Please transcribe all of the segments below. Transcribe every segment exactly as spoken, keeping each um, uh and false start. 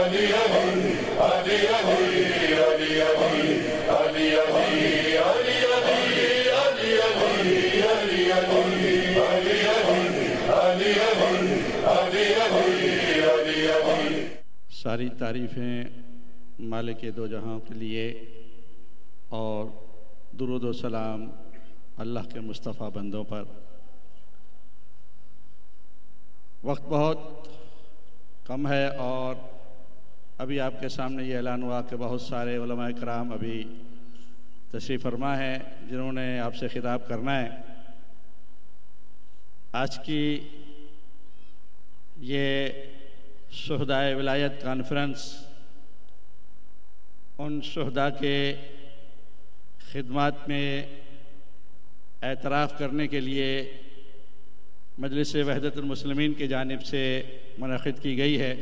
ساری تعریفیں مالک دو جہاں کے لیے اور درود و سلام اللہ کے مصطفیٰ بندوں پر۔ وقت بہت کم ہے اور ابھی آپ کے سامنے یہ اعلان ہوا کہ بہت سارے علماء کرام ابھی تشریف فرما ہیں جنہوں نے آپ سے خطاب کرنا ہے۔ آج کی یہ شہدائے ولایت کانفرنس ان شہداء کے خدمات میں اعتراف کرنے کے لیے مجلس وحدت المسلمین کی جانب سے منعقد کی گئی ہے۔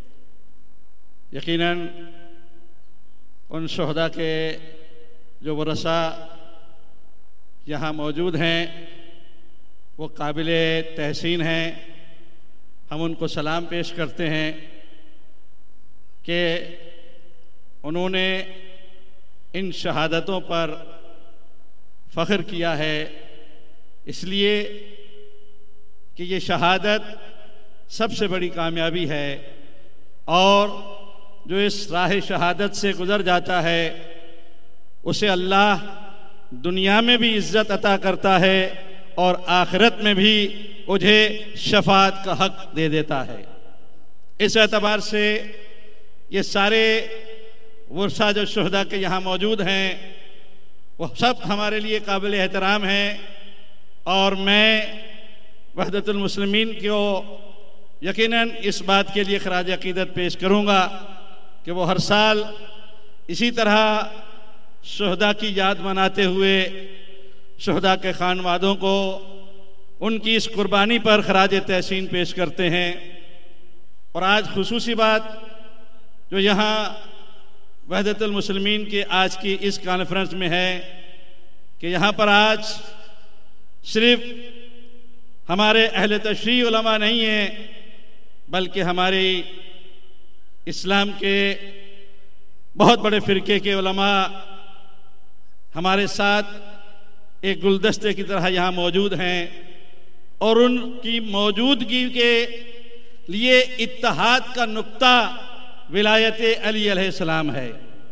یقیناً ان شہداء کے جو ورثاء یہاں موجود ہیں وہ قابل تحسین ہیں۔ ہم ان کو سلام پیش کرتے ہیں کہ انہوں نے ان شہادتوں پر فخر کیا ہے، اس لیے کہ یہ شہادت سب سے بڑی کامیابی ہے، اور جو اس راہ شہادت سے گزر جاتا ہے اسے اللہ دنیا میں بھی عزت عطا کرتا ہے اور آخرت میں بھی مجھے شفاعت کا حق دے دیتا ہے۔ اس اعتبار سے یہ سارے ورثاء جو شہداء کے یہاں موجود ہیں وہ سب ہمارے لیے قابل احترام ہیں، اور میں وحدت المسلمین کو یقیناً اس بات کے لیے خراج عقیدت پیش کروں گا کہ وہ ہر سال اسی طرح شہداء کی یاد مناتے ہوئے شہداء کے خانوادوں کو ان کی اس قربانی پر خراج تحسین پیش کرتے ہیں۔ اور آج خصوصی بات جو یہاں وحدت المسلمین کے آج کی اس کانفرنس میں ہے کہ یہاں پر آج صرف ہمارے اہل تشریع علماء نہیں ہیں، بلکہ ہمارے اسلام کے بہت بڑے فرقے کے علماء ہمارے ساتھ ایک گلدستے کی طرح یہاں موجود ہیں، اور ان کی موجودگی کے لیے اتحاد کا نقطہ ولایت علی علیہ السلام ہے۔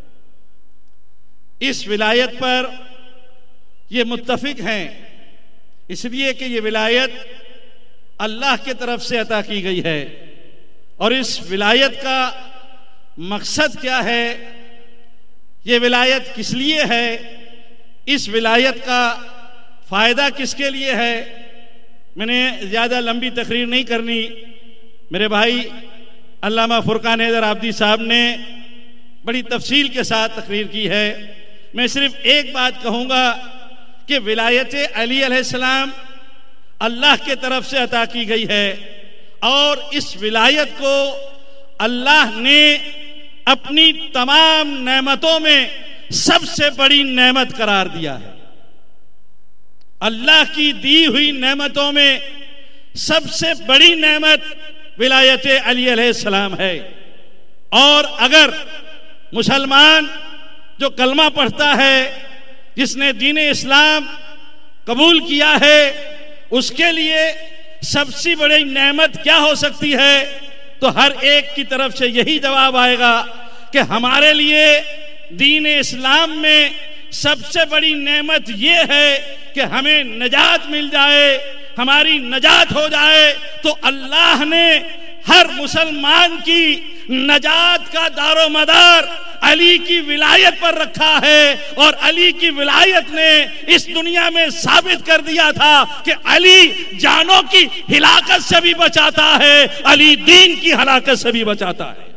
اس ولایت پر یہ متفق ہیں، اس لیے کہ یہ ولایت اللہ کی طرف سے عطا کی گئی ہے، اور اس ولایت کا مقصد کیا ہے، یہ ولایت کس لیے ہے، اس ولایت کا فائدہ کس کے لیے ہے۔ میں نے زیادہ لمبی تقریر نہیں کرنی، میرے بھائی علامہ فرقان حیدر عابدی صاحب نے بڑی تفصیل کے ساتھ تقریر کی ہے۔ میں صرف ایک بات کہوں گا کہ ولایت علی علیہ السلام اللہ کے طرف سے عطا کی گئی ہے، اور اس ولایت کو اللہ نے اپنی تمام نعمتوں میں سب سے بڑی نعمت قرار دیا ہے۔ اللہ کی دی ہوئی نعمتوں میں سب سے بڑی نعمت ولایت علی علیہ السلام ہے، اور اگر مسلمان جو کلمہ پڑھتا ہے، جس نے دین اسلام قبول کیا ہے، اس کے لیے سب سے بڑی نعمت کیا ہو سکتی ہے، تو ہر ایک کی طرف سے یہی جواب آئے گا کہ ہمارے لیے دین اسلام میں سب سے بڑی نعمت یہ ہے کہ ہمیں نجات مل جائے، ہماری نجات ہو جائے۔ تو اللہ نے ہر مسلمان کی نجات کا دار و مدار علی کی ولایت پر رکھا ہے، اور علی کی ولایت نے اس دنیا میں ثابت کر دیا تھا کہ علی جانوں کی ہلاکت سے بھی بچاتا ہے، علی دین کی ہلاکت سے بھی بچاتا ہے۔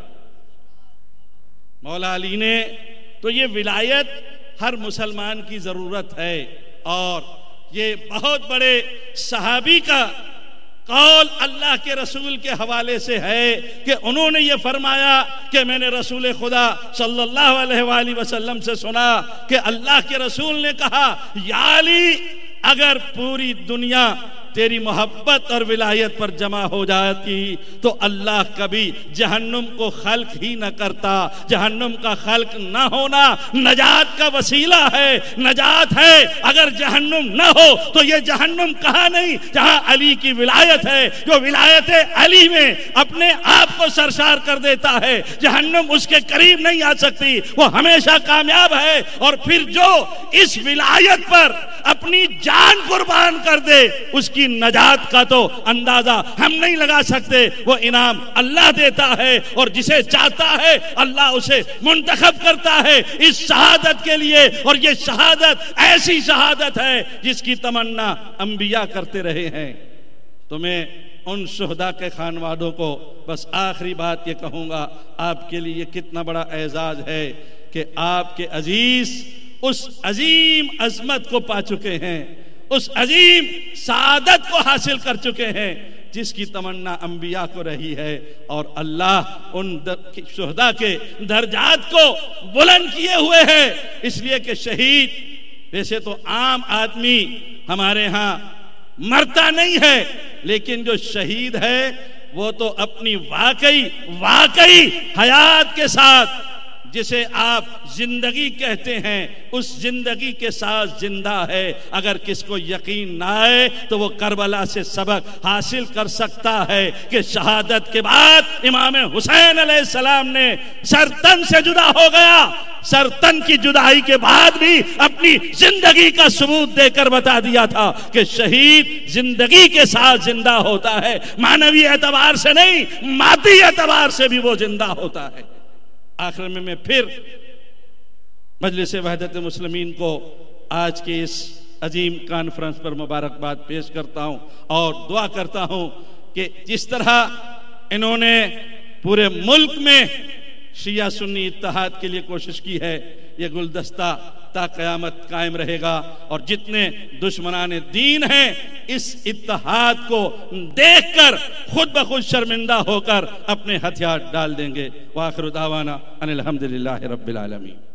مولا علی نے تو یہ ولایت ہر مسلمان کی ضرورت ہے، اور یہ بہت بڑے صحابی کا قول اللہ کے رسول کے حوالے سے ہے کہ انہوں نے یہ فرمایا کہ میں نے رسول خدا صلی اللہ علیہ وآلہ وسلم سے سنا کہ اللہ کے رسول نے کہا، یا علی، اگر پوری دنیا تیری محبت اور ولایت پر جمع ہو جاتی تو اللہ کبھی جہنم کو خلق ہی نہ کرتا. جہنم کا خلق نہ ہونا نجات کا وسیلہ ہے، نجات ہے. اگر جہنم نہ ہو تو یہ جہنم کہاں نہیں جہاں علی کی ولایت ہے، جو ولایت علی میں اپنے آپ کو سرشار کر دیتا ہے. جہنم اس کے قریب نہیں آ سکتی، وہ ہمیشہ کامیاب ہے. اور پھر جو اس ولایت پر اپنی جان قربان کر دے اس کی نجات کا تو اندازہ ہم نہیں لگا سکتے. وہ انعام اللہ دیتا ہے اور جسے چاہتا ہے اللہ اسے منتخب کرتا ہے اس شہادت کے لیے. اور یہ شہادت ایسی شہادت ہے جس کی تمنا انبیاء کرتے رہے ہیں. تو میں ان شہداء کے خانوادوں کو بس آخری بات یہ کہوں گا، آپ کے لیے کتنا بڑا اعزاز ہے کہ آپ کے عزیز اس عظیم عظمت کو پا چکے ہیں، اس عظیم سعادت کو حاصل کر چکے ہیں جس کی تمنا انبیاء کو رہی ہے. اور اللہ ان شہداء کے درجات کو بلند کیے ہوئے ہیں، اس لیے کہ شہید ویسے تو عام آدمی ہمارے ہاں مرتا نہیں ہے، لیکن جو شہید ہے وہ تو اپنی واقعی واقعی حیات کے ساتھ، جسے آپ زندگی کہتے ہیں، اس زندگی کے ساتھ زندہ ہے. اگر کس کو یقین نہ آئے تو وہ کربلا سے سبق حاصل کر سکتا ہے کہ شہادت کے بعد امام حسین علیہ السلام نے سر تن سے جدا ہو گیا، سر تن کی جدائی کے بعد بھی اپنی زندگی کا ثبوت دے کر بتا دیا تھا کہ شہید زندگی کے ساتھ زندہ ہوتا ہے، معنوی اعتبار سے نہیں مادی اعتبار سے بھی وہ زندہ ہوتا ہے. آخر میں میں پھر مجلس وحدت مسلمین کو آج کے اس عظیم کانفرنس پر مبارکباد پیش کرتا ہوں اور دعا کرتا ہوں کہ جس طرح انہوں نے پورے ملک میں شیعہ سنی اتحاد کے لیے کوشش کی ہے، یہ گلدستہ تا قیامت قائم رہے گا. اور جتنے دشمنان دین ہیں اس اتحاد کو دیکھ کر خود بخود شرمندہ ہو کر اپنے ہتھیار ڈال دیں گے. وآخر دعوانا ان الحمدللہ رب العالمین.